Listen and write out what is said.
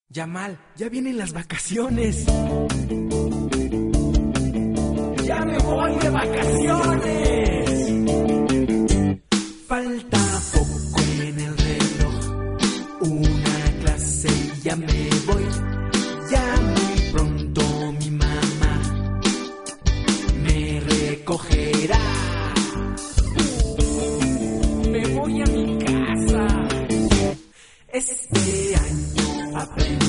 Yamal, ya vienen las vacaciones. ¡Ya me voy de vacaciones! Falta poco en el reloj, una clase y ya me voy. Ya muy pronto mi mamá me recogerá. Me voy a mi casa. Este año aprendí